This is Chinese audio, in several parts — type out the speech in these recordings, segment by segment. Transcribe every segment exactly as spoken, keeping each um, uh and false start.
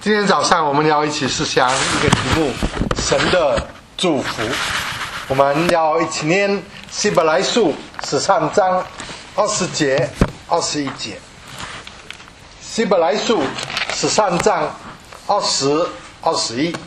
今天早上我们要一起思想一个题目：神的祝福。我们要一起念希伯来书十三章二十节、二十一节。希伯来书十三章二十、二十一。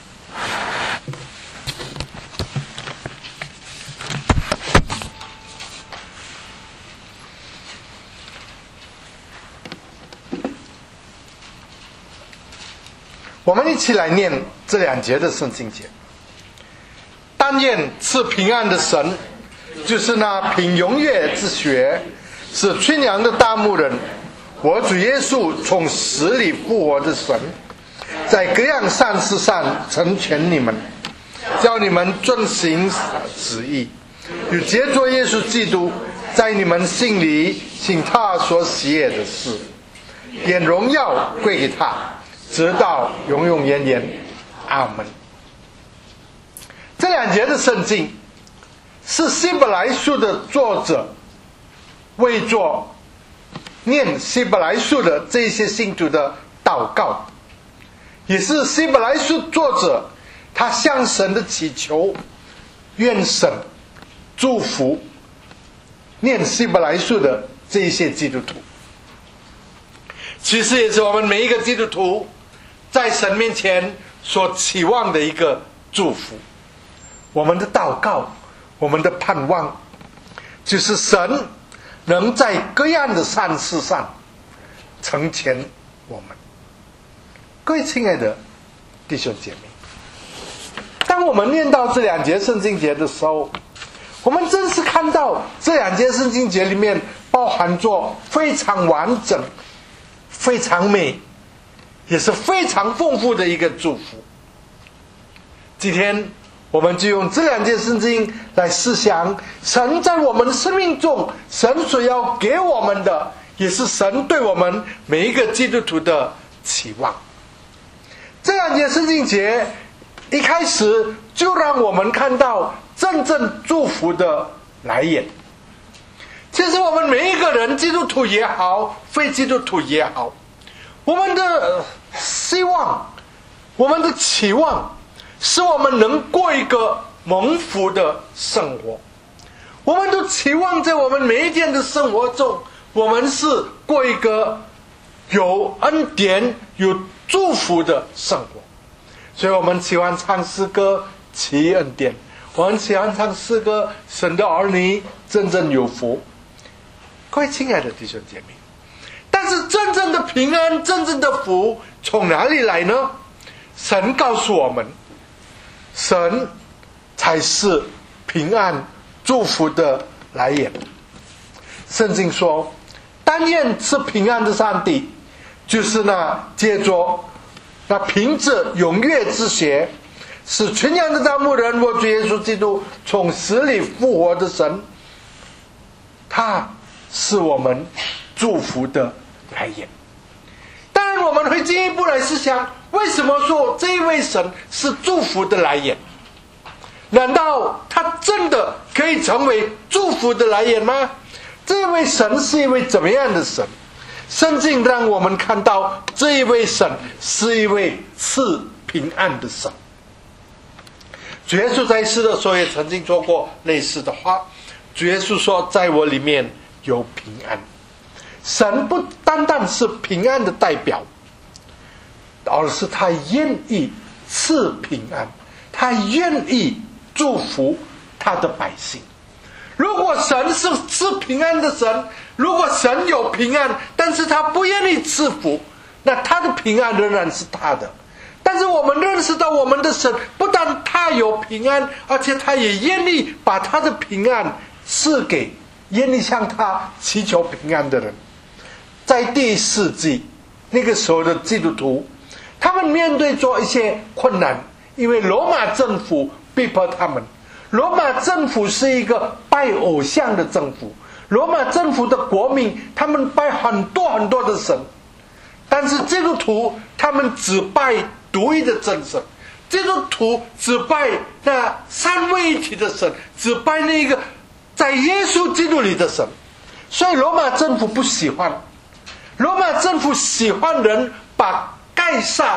我们一起来念这两节的圣经节。但愿赐平安的神，就是那凭永远之血使群羊的大牧人，我主耶稣从死里复活的神，在各样善事上成全你们，叫你们遵行旨意，与接着耶稣基督在你们心里行他所喜悦的事，愿荣耀归给他，直到永永远远。阿们。这两节的圣经是希伯来书的作者为作念希伯来书的这些信徒的祷告，也是希伯来书作者他向神的祈求，愿神祝福念希伯来书的这些基督徒。其实也是我们每一个基督徒在神面前所期望的一个祝福。我们的祷告，我们的盼望，就是神能在各样的善事上成全我们。各位亲爱的弟兄姐妹，当我们念到这两节圣经节的时候，我们真是看到这两节圣经节里面包含着非常完整、非常美，也是非常丰富的一个祝福。今天我们就用这两节圣经来思想神在我们的生命中，神所要给我们的，也是神对我们每一个基督徒的期望。这两节圣经节一开始就让我们看到真正祝福的来源。其实我们每一个人，基督徒也好，非基督徒也好，我们的希望，我们的期望，使我们能过一个蒙福的生活。我们都期望在我们每一天的生活中，我们是过一个有恩典、有祝福的生活。所以我们喜欢唱诗歌祈恩典，我们喜欢唱诗歌神的儿女真正有福。各位亲爱的弟兄姐妹，但是真正的平安、真正的福从哪里来呢？神告诉我们，神才是平安祝福的来源。圣经说，但愿是平安的上帝，就是那借着那凭着永远之血使群羊的大牧人，我主耶稣基督从死里复活的神，他是我们祝福的来源。当然我们会进一步来思想，为什么说这一位神是祝福的来源？难道他真的可以成为祝福的来源吗？这位神是一位怎么样的神？圣经让我们看到这一位神是一位赐平安的神。主耶稣在世的时候也曾经说过类似的话。主耶稣说，在我里面有平安。神不单单是平安的代表，而是他愿意赐平安，他愿意祝福他的百姓。如果神是赐平安的神，如果神有平安，但是他不愿意赐福，那他的平安仍然是他的。但是我们认识到我们的神不但他有平安，而且他也愿意把他的平安赐给愿意向他祈求平安的人。在第一世纪那个时候的基督徒，他们面对着一些困难，因为罗马政府逼迫他们。罗马政府是一个拜偶像的政府，罗马政府的国民他们拜很多很多的神，但是基督徒他们只拜独一的真神，基督徒只拜那三位一体的神，只拜那个在耶稣基督里的神。所以罗马政府不喜欢，罗马政府喜欢人把盖撒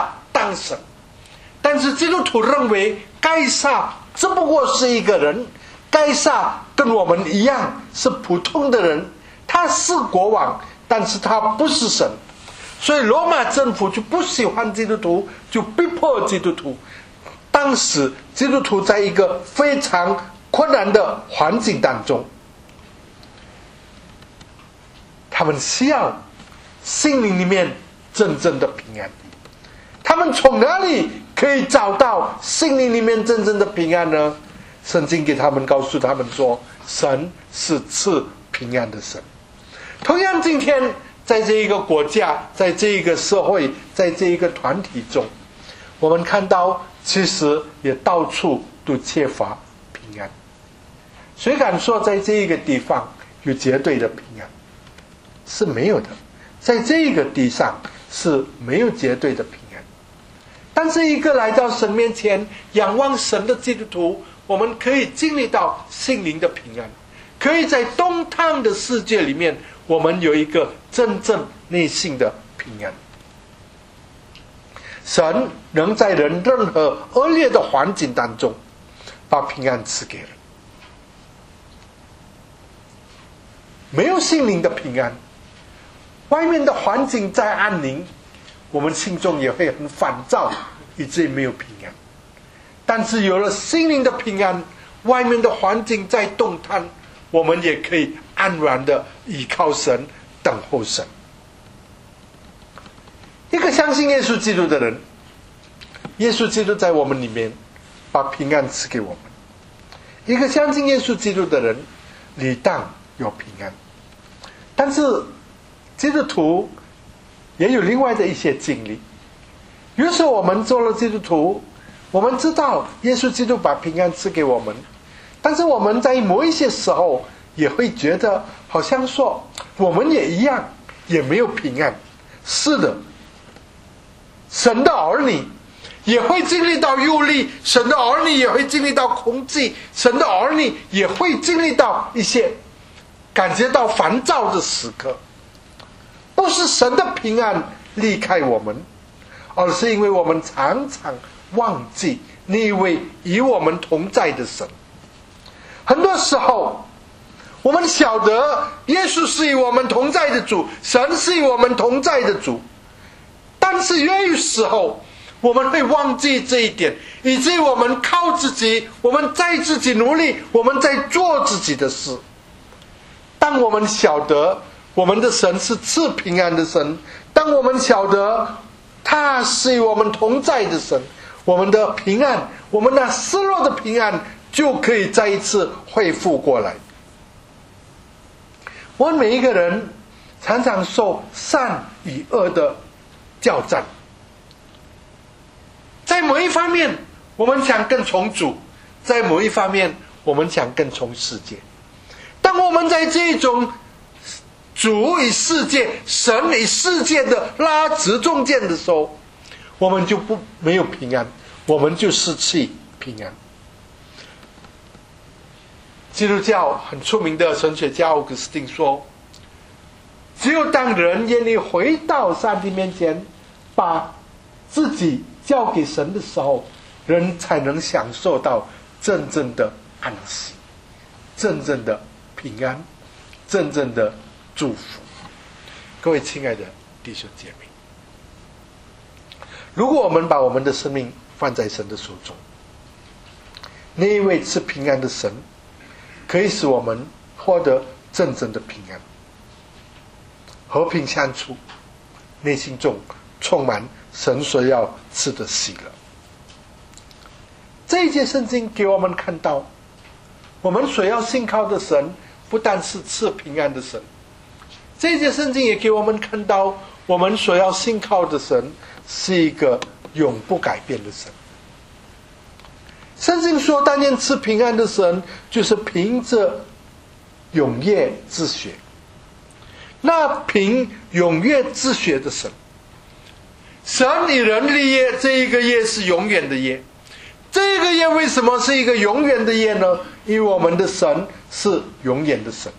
上神。但是基督徒认为该撒只不过是一个人，该撒跟我们一样是普通的人，他是国王，但是他不是神。所以罗马政府就不喜欢基督徒，就逼迫基督徒。当时基督徒在一个非常困难的环境当中，他们需要心灵里面真正的平安。他们从哪里可以找到心灵里面真正的平安呢？圣经给他们告诉他们说，神是赐平安的神。同样今天在这一个国家，在这一个社会，在这一个团体中，我们看到其实也到处都缺乏平安。谁敢说在这一个地方有绝对的平安？是没有的。在这个地上是没有绝对的平安。但是一个来到神面前仰望神的基督徒，我们可以经历到心灵的平安，可以在动荡的世界里面，我们有一个真正内心的平安。神能在人任何恶劣的环境当中把平安赐给人。没有心灵的平安，外面的环境再安宁，我们心中也会很烦躁，以至于没有平安。但是有了心灵的平安，外面的环境再动荡，我们也可以安然的依靠神，等候神。一个相信耶稣基督的人，耶稣基督在我们里面把平安赐给我们。一个相信耶稣基督的人，理当有平安。但是基督徒也有另外的一些经历。有时候我们做了基督徒，我们知道耶稣基督把平安赐给我们，但是我们在某一些时候也会觉得好像说我们也一样，也没有平安。是的，神的儿女也会经历到忧虑，神的儿女也会经历到恐惧，神的儿女也会经历到一些感觉到烦躁的时刻。不是神的平安离开我们，而是因为我们常常忘记那一位与我们同在的神。很多时候我们晓得耶稣是与我们同在的主，神是与我们同在的主，但是也有时候我们会忘记这一点，以至于我们靠自己，我们在自己努力，我们在做自己的事。当我们晓得我们的神是赐平安的神，当我们晓得他是与我们同在的神，我们的平安，我们那失落的平安就可以再一次恢复过来。我们每一个人常常受善与恶的交战，在某一方面我们想更从主，在某一方面我们想更从世界。当我们在这种主与世界、神与世界的拉扯中间的时候，我们就不没有平安，我们就失去平安。基督教很出名的神学家奥古斯丁说，只有当人愿意回到上帝面前，把自己交给神的时候，人才能享受到真正的安息，真正的平安，真正的祝福。各位亲爱的弟兄姐妹，如果我们把我们的生命放在神的手中，那一位赐平安的神可以使我们获得真正的平安，和平相处，内心中充满神所要赐的喜乐。这一节圣经给我们看到，我们所要信靠的神不但是赐平安的神，这一节圣经也给我们看到，我们所要信靠的神是一个永不改变的神。圣经说，但愿赐平安的神就是凭着永远之血。那凭永远之血的神，神与人立约，这一个约是永远的约。这个约为什么是一个永远的约呢？因为我们的神是永远的神。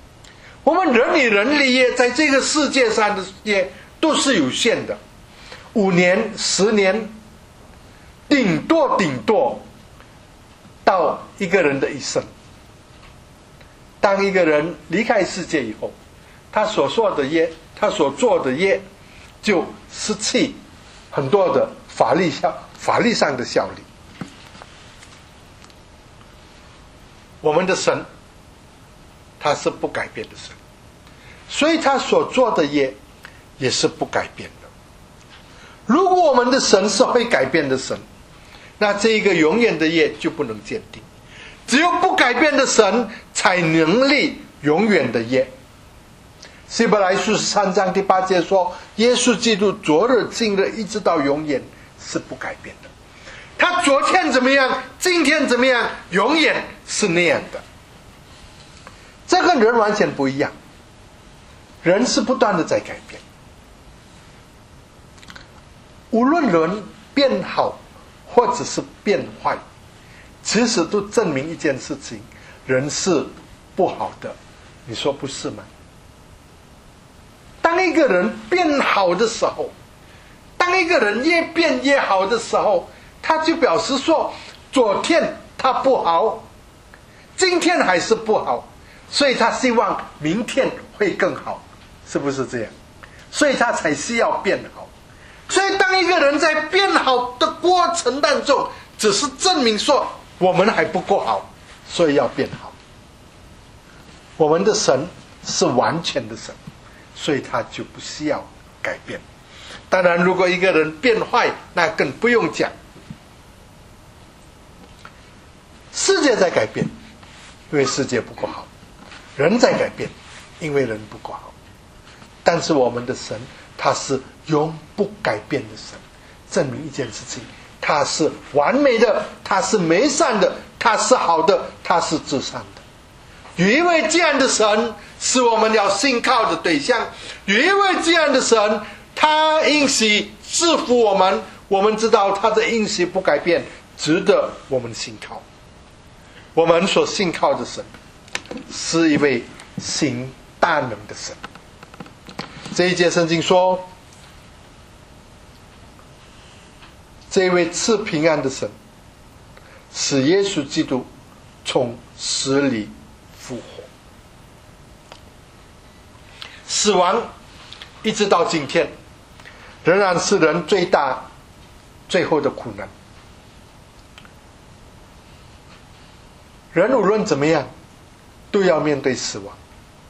我们人与人立约，在这个世界上的约都是有限的， 五年、十年，顶多顶多到一个人的一生。当一个人离开世界以后，他所做的业，他所做的业，就失去很多的法律效法律上的效力。我们的神，他是不改变的神，所以他所做的业也是不改变的。如果我们的神是会改变的神，那这一个永远的业就不能鉴定。只有不改变的神才能立永远的业。希伯来书十三章第八节说，耶稣基督昨日今日一直到永远是不改变的。他昨天怎么样，今天怎么样，永远是那样的。这跟人完全不一样，人是不断的在改变。无论人变好或者是变坏，其实都证明一件事情，人是不好的。你说不是吗？当一个人变好的时候，当一个人越变越好的时候，他就表示说，昨天他不好，今天还是不好，所以他希望明天会更好，是不是这样？所以他才需要变好。所以当一个人在变好的过程当中，只是证明说我们还不够好，所以要变好。我们的神是完全的神，所以他就不需要改变。当然如果一个人变坏，那更不用讲。世界在改变，因为世界不够好；人在改变，因为人不够好。但是我们的神，他是永不改变的神，证明一件事情，他是完美的，他是美善的，他是好的，他是至善的。有一位这样的神是我们要信靠的对象，有一位这样的神，他应许赐福我们，我们知道他的应许不改变，值得我们信靠。我们所信靠的神是一位行大能的神。这一节圣经说，这位赐平安的神使耶稣基督从死里复活。死亡一直到今天仍然是人最大最后的苦难。人无论怎么样都要面对死亡，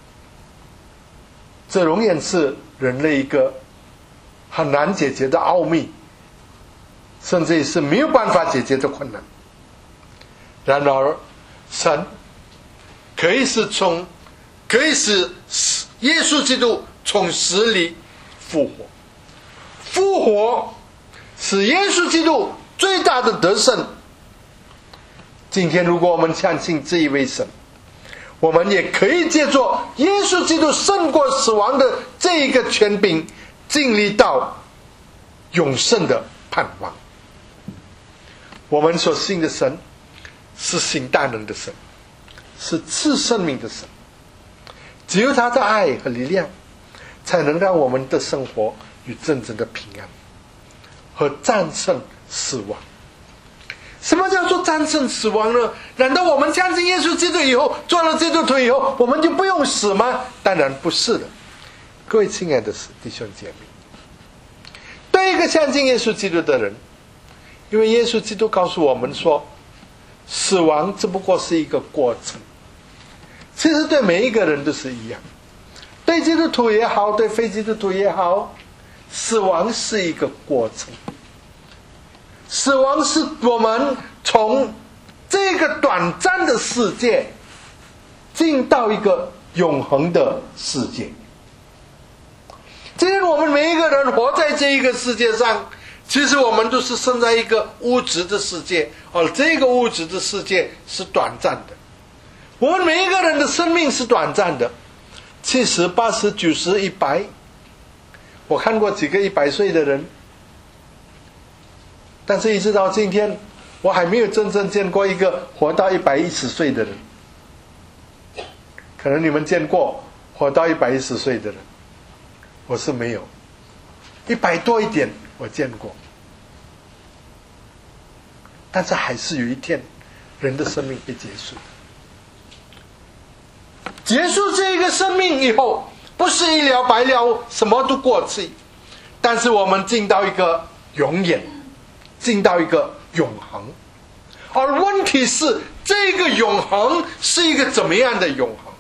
这永远是人类一个很难解决的奥秘，甚至是没有办法解决的困难。然而神可以是从可以使耶稣基督从死里复活，复活使耶稣基督最大的得胜。今天如果我们相信这一位神，我们也可以借助耶稣基督胜过死亡的这一个权柄，经历到永生的盼望。我们所信的神是行大能的神，是赐生命的神。只有他的爱和力量，才能让我们的生活与真正的平安和战胜死亡。什么叫做战胜死亡呢？难道我们相信耶稣基督以后，做了基督徒以后，我们就不用死吗？当然不是的。各位亲爱的弟兄姐妹，对一个相信耶稣基督的人，因为耶稣基督告诉我们说，死亡只不过是一个过程。其实对每一个人都是一样，对基督徒也好，对非基督徒也好，死亡是一个过程。死亡是我们从这个短暂的世界进到一个永恒的世界。今天我们每一个人活在这一个世界上，其实我们都是生在一个物质的世界，而这个物质的世界是短暂的。我们每一个人的生命是短暂的，七十、八十、九十、一百。我看过几个一百岁的人，但是一直到今天，我还没有真正见过一个活到一百一十岁的人。可能你们见过活到一百一十岁的人，我是没有。一百多一点， 我见过。但是还是有一天，人的生命会结束。结束这个生命以后，不是一了百了，什么都过去，但是我们进到一个永远，进到一个永恒。而问题是，这个永恒是一个怎么样的永恒？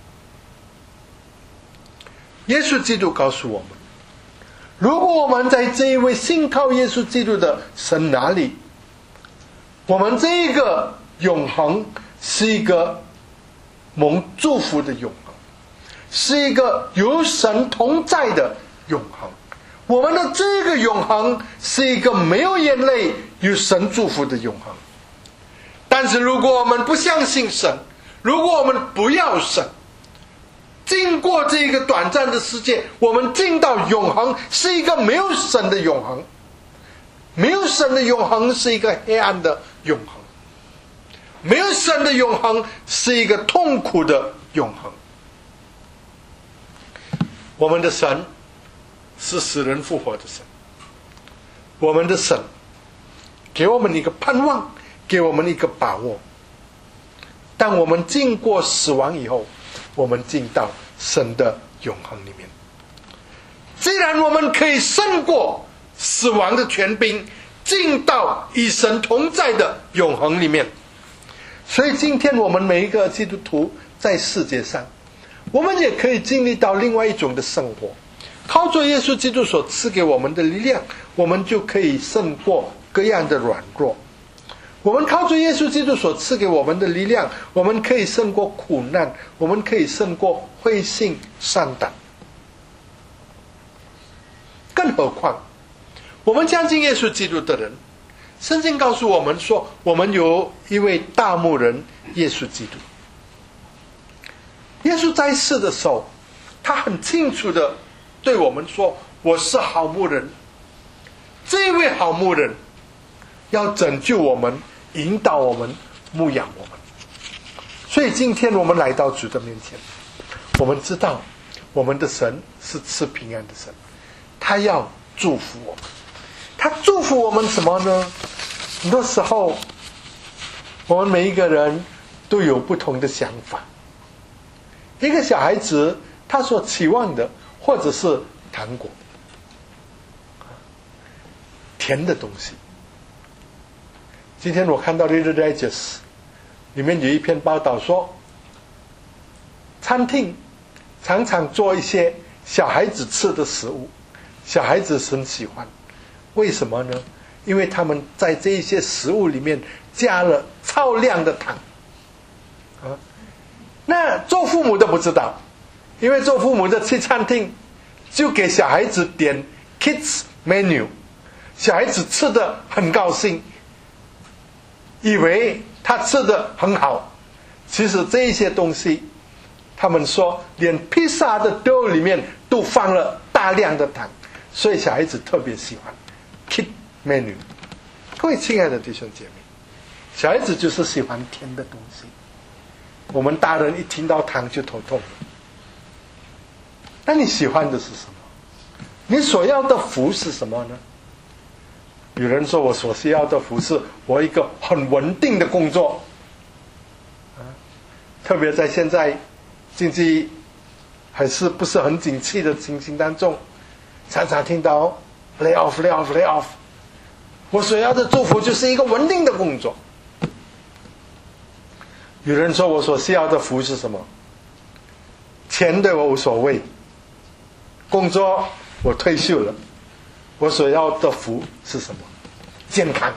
耶稣基督告诉我们，如果我们在这一位信靠耶稣基督的神哪里，我们这个永恒是一个蒙祝福的永恒，是一个有神同在的永恒。我们的这个永恒是一个没有眼泪、有神祝福的永恒。但是如果我们不相信神，如果我们不要神，经过这个短暂的世界，我们进到永恒，是一个没有神的永恒。没有神的永恒是一个黑暗的永恒，没有神的永恒是一个痛苦的永恒。我们的神是死人复活的神，我们的神给我们一个盼望，给我们一个把握。当我们经过死亡以后，我们进到神的永恒里面。既然我们可以胜过死亡的权柄，进到与神同在的永恒里面，所以今天我们每一个基督徒在世界上，我们也可以经历到另外一种的生活。靠着耶稣基督所赐给我们的力量，我们就可以胜过各样的软弱。我们靠着耶稣基督所赐给我们的力量，我们可以胜过苦难，我们可以胜过灰心丧胆。更何况我们相信耶稣基督的人，圣经告诉我们说，我们有一位大牧人耶稣基督。耶稣在世的时候，他很清楚的对我们说，我是好牧人。这位好牧人要拯救我们，引导我们，牧养我们。所以今天我们来到主的面前，我们知道我们的神是赐平安的神，他要祝福我们。他祝福我们什么呢？很多时候我们每一个人都有不同的想法。一个小孩子他所期望的或者是糖果，甜的东西。今天我看到 Reader's Digest 里面有一篇报道说，餐厅常常做一些小孩子吃的食物，小孩子很喜欢。为什么呢？因为他们在这一些食物里面加了超量的糖啊。那做父母的不知道，因为做父母的去餐厅就给小孩子点 kids menu， 小孩子吃得很高兴，以为他吃得很好。其实这一些东西，他们说连披萨的 dough 里面都放了大量的糖，所以小孩子特别喜欢 kid menu。 各位亲爱的弟兄姐妹，小孩子就是喜欢甜的东西，我们大人一听到糖就头痛了。那你喜欢的是什么？你所要的福是什么呢？有人说，我所需要的福是我一个很稳定的工作啊，特别在现在经济还是不是很景气的情形当中，常常听到 lay off lay off lay off。 我所要的祝福就是一个稳定的工作。有人说，我所需要的福是什么？钱对我无所谓，工作我退休了，我所要的福是什么？健康。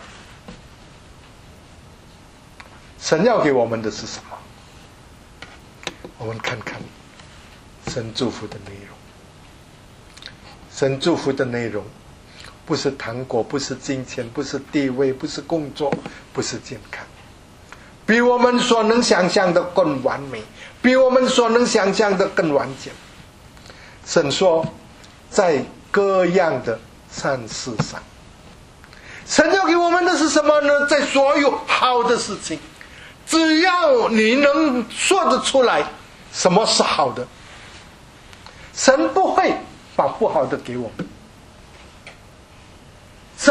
神要给我们的是什么？我们看看神祝福的内容。神祝福的内容不是糖果，不是金钱，不是地位，不是工作，不是健康，比我们所能想象的更完美，比我们所能想象的更完整。神说，在各样的善事上，神要给我们的是什么呢？在所有好的事情，只要你能说得出来什么是好的，神不会把不好的给我们。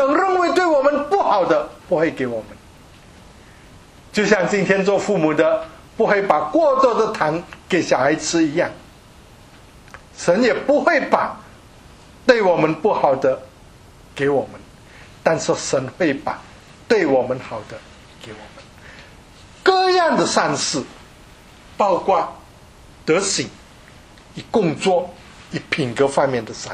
好的不会给我们。就像今天做父母的不会把过多的糖给小孩吃一样，神也不会把对我们不好的给我们，但是神会把对我们好的给我们。各样的善事，包括德行、以工作、以品格方面的善。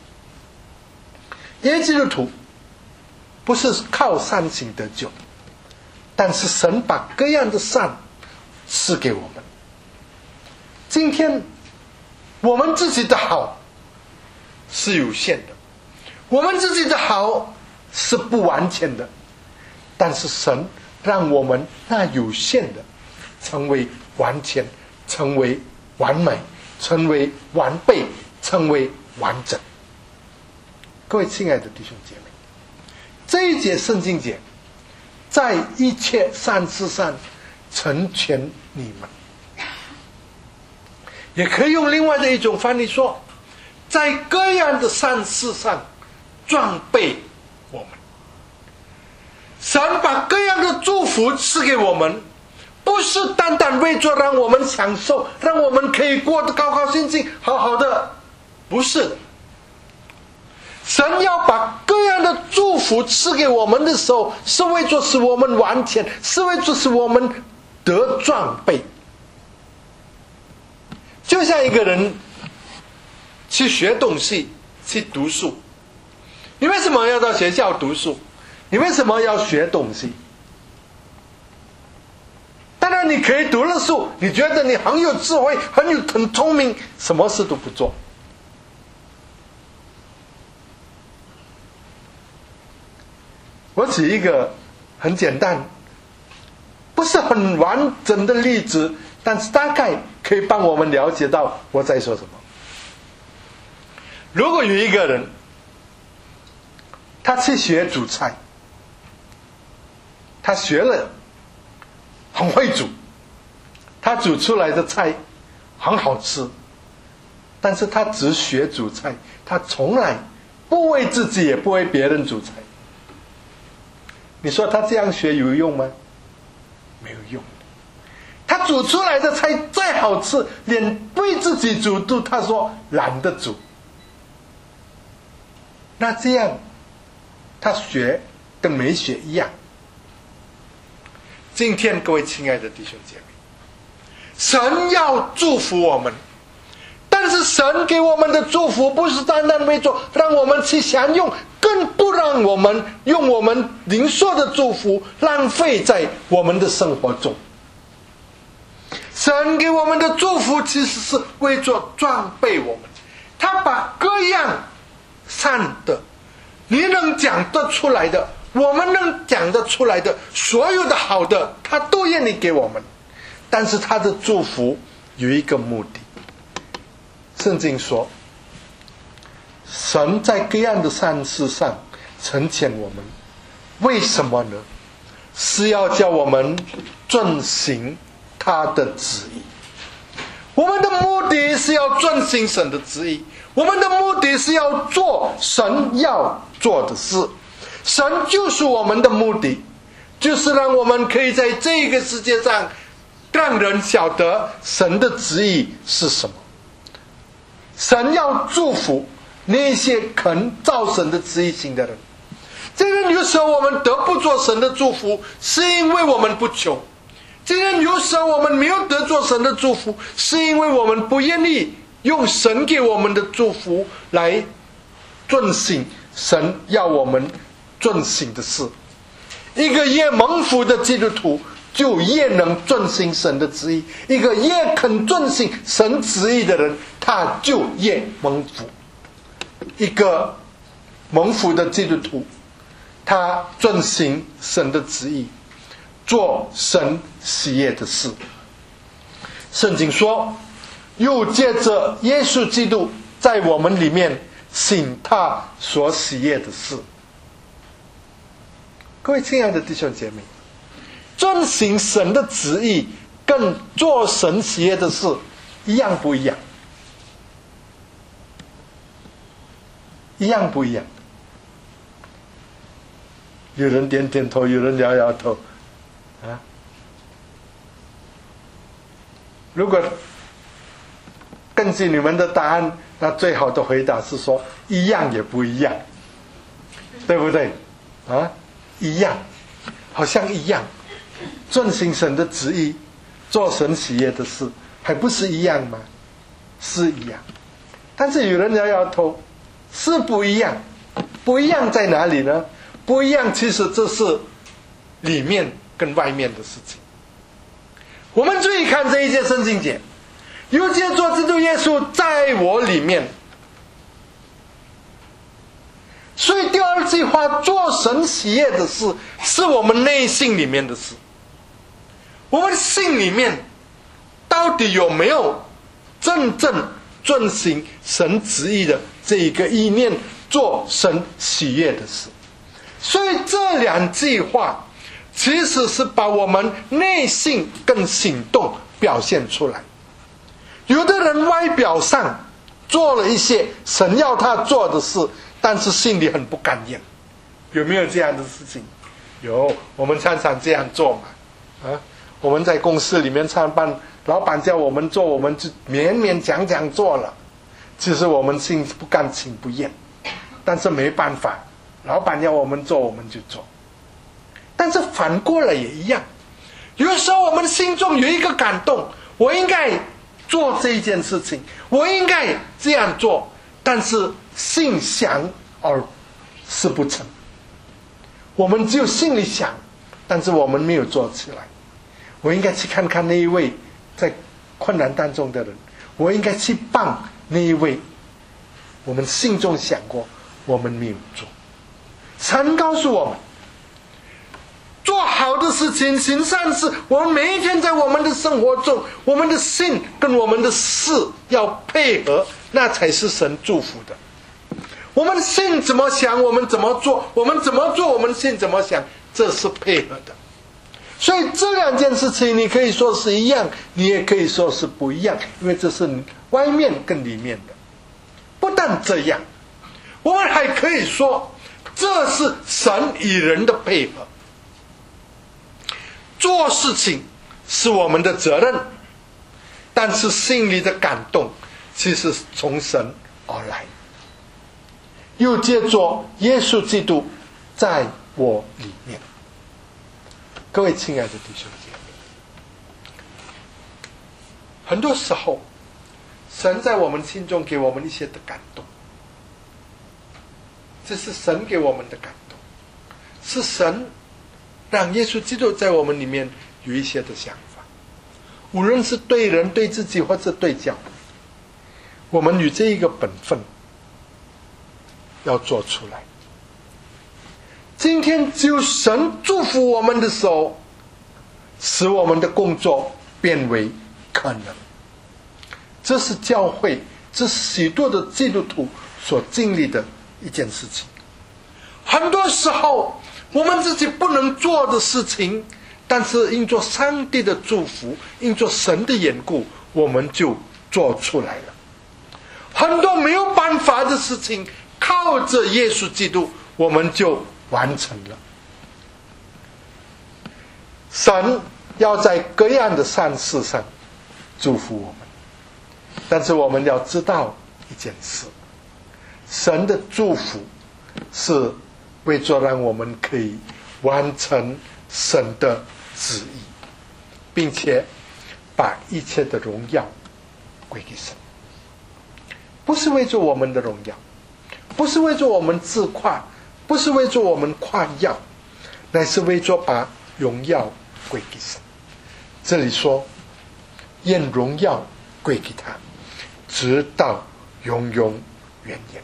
因为基督徒不是靠善行得救，但是神把各样的善赐给我们。今天我们自己的好是有限的，我们自己的好是不完全的，但是神让我们那有限的成为完全，成为完美，成为完备，成为完整。各位亲爱的弟兄姐妹，这一节圣经节在一切善事上成全你们，也可以用另外的一种翻译说，在各样的善事上装备我们。神把各样的祝福赐给我们，不是单单为着让我们享受，让我们可以过得高高兴兴好好的，不是。神要把各样的祝福赐给我们的时候，是为着使我们完全，是为着使我们得装备。就像一个人去学东西，去读书，你为什么要到学校读书？你为什么要学东西？当然你可以读了书，你觉得你很有智慧，很有很聪明，什么事都不做。我举一个很简单，不是很完整的例子，但是大概可以帮我们了解到我在说什么。如果有一个人，他去学煮菜，他学了，很会煮，他煮出来的菜很好吃，但是他只学煮菜，他从来不为自己也不为别人煮菜。你说他这样学有用吗？没有用。他煮出来的菜再好吃，连为自己煮都他说懒得煮。那这样他学跟没学一样。今天各位亲爱的弟兄姐妹，神要祝福我们，但是神给我们的祝福不是单单为着让我们去享用，更不让我们用我们灵受的祝福浪费在我们的生活中。神给我们的祝福其实是为着装备我们，他把各样善的，你能讲得出来的，我们能讲得出来的，所有的好的他都愿意给我们。但是他的祝福有一个目的，圣经说神在各样的善事上成全我们，为什么呢？是要叫我们遵行他的旨意。我们的目的是要遵行神的旨意，我们的目的是要做神要做的事。神就是我们的目的，就是让我们可以在这个世界上让人晓得神的旨意是什么。神要祝福那些肯照神的旨意行的人。这个有时候我们得不做神的祝福，是因为我们不求。这个有时候我们没有得做神的祝福，是因为我们不愿意用神给我们的祝福来遵行神要我们遵行的事。一个越蒙福的基督徒就越能遵行神的旨意，一个越肯遵行神旨意的人，他就越蒙福。一个蒙福的基督徒，他遵行神的旨意，做神喜悦的事。圣经说，又借着耶稣基督在我们里面行他所喜悦的事。各位亲爱的弟兄姐妹，遵行神的旨意跟做神喜悦的事一样不一样？一样不一样？ 有人点点头，有人摇摇头，啊。如果根据你们的答案，那最好的回答是说一样也不一样，对不对？啊，一样，好像一样，遵行神的旨意，做神喜悦的事，还不是一样吗？是一样，但是有人摇摇头，是不一样。不一样在哪里呢？不一样，其实这是里面跟外面的事情。我们注意看这一节圣经节，有借做基督耶稣在我里面。所以第二句话，做神喜悦的事，是我们内心里面的事。我们心里面到底有没有真正遵行神旨意的这一个意念，做神喜悦的事？所以这两句话其实是把我们内心跟行动表现出来。有的人外表上做了一些神要他做的事，但是心里很不甘愿。有没有这样的事情？有，我们常常这样做嘛。啊，我们在公司里面上班，老板叫我们做，我们就勉勉强强做了。其实我们心不甘情不愿，但是没办法，老板要我们做，我们就做。但是反过来也一样，有时候我们心中有一个感动，我应该做这一件事情，我应该这样做，但是心想而事不成。我们只有心里想，但是我们没有做起来。我应该去看看那一位在困难当中的人，我应该去帮那一位，我们心中想过，我们没有做。神告诉我们，做好的事情，行善事，我们每一天在我们的生活中，我们的心跟我们的事要配合，那才是神祝福的。我们的心怎么想，我们怎么做，我们怎么做，我们心怎么想，这是配合的。所以这两件事情你可以说是一样，你也可以说是不一样，因为这是外面跟里面的。不但这样，我们还可以说这是神与人的配合。做事情是我们的责任，但是心里的感动其实是从神而来。又借着耶稣基督在我里面。各位亲爱的弟兄姐妹，很多时候神在我们心中给我们一些的感动，这是神给我们的感动，是神让耶稣基督在我们里面有一些的想法，无论是对人对自己或者对教会，我们与这一个本分要做出来。今天只有神祝福我们的时候，使我们的工作变为可能。这是教会，这是许多的基督徒所经历的一件事情。很多时候我们自己不能做的事情，但是因着上帝的祝福，因着神的缘故，我们就做出来了。很多没有办法的事情，靠着耶稣基督，我们就完成了。神要在各样的善事上祝福我们，但是我们要知道一件事，神的祝福是为着让我们可以完成神的旨意，并且把一切的荣耀归给神。不是为着我们的荣耀，不是为着我们自夸，不是为着我们夸耀，乃是为着把荣耀归给神。这里说愿荣耀归给他，直到永永远远。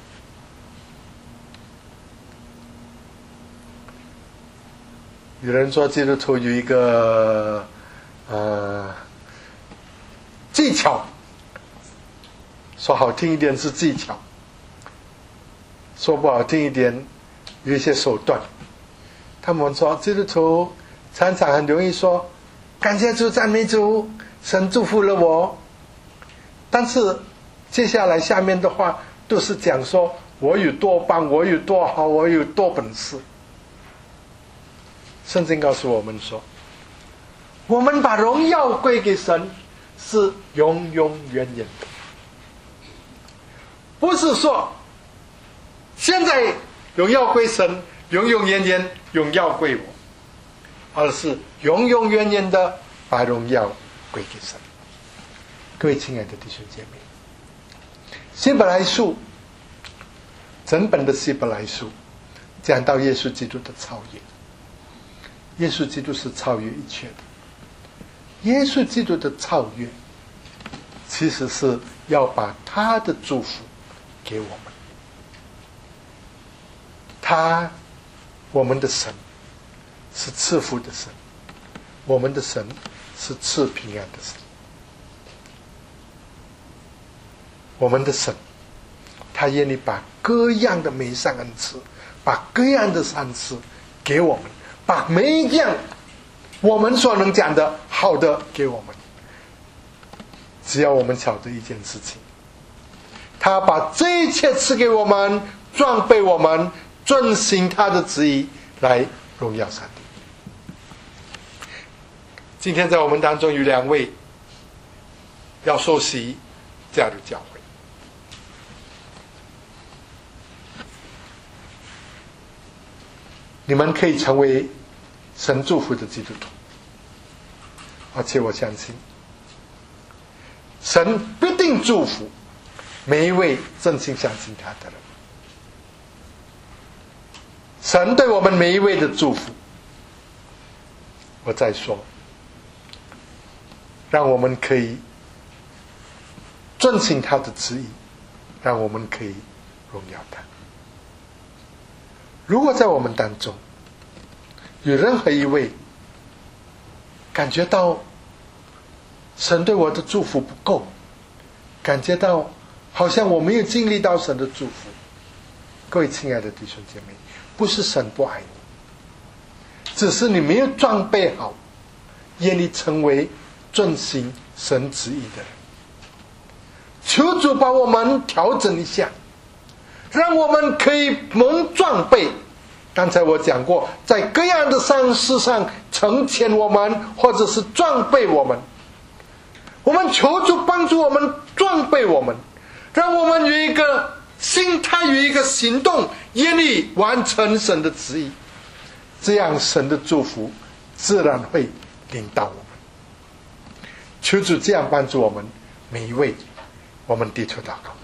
有人说基督徒有一个呃技巧，说好听一点是技巧，说不好听一点有一些手段。他们说基督徒常常很容易说感谢主赞美主，神祝福了我，但是接下来下面的话都是讲说我有多棒，我有多好，我有多本事。 圣经告诉我们说，我们把荣耀归给神是永永远远的，不是说现在荣耀归神，永永远远荣耀归我，而是永永远远的把荣耀归给神。各位亲爱的弟兄姐妹，希伯来书，整本的希伯来书讲到耶稣基督的超越，耶稣基督是超越一切的。耶稣基督的超越其实是要把他的祝福给我们。他，我们的神是赐福的神，我们的神是赐平安的神。我们的神，他愿意把各样的美善恩赐，把各样的善赐给我们，把每一样我们所能讲的好的给我们。只要我们晓得一件事情，他把这一切赐给我们，装备我们，遵行他的旨意，来荣耀上帝。今天在我们当中有两位要受洗加入教会，你们可以成为神祝福的基督徒，而且我相信神必定祝福每一位真心相信他的人。神对我们每一位的祝福，我再说，让我们可以遵行他的旨意，让我们可以荣耀他。如果在我们当中有任何一位感觉到神对我的祝福不够，感觉到好像我没有经历到神的祝福，各位亲爱的弟兄姐妹，不是神不爱你，只是你没有装备好愿意成为遵行神旨意的人。求主把我们调整一下，让我们可以蒙装备。刚才我讲过，在各样的善事上成全我们，或者是装备我们。我们求主帮助我们，装备我们，让我们有一个心态，有一个行动，愿意完成神的旨意，这样神的祝福自然会领导我们。求主这样帮助我们每一位。我们低头祷告。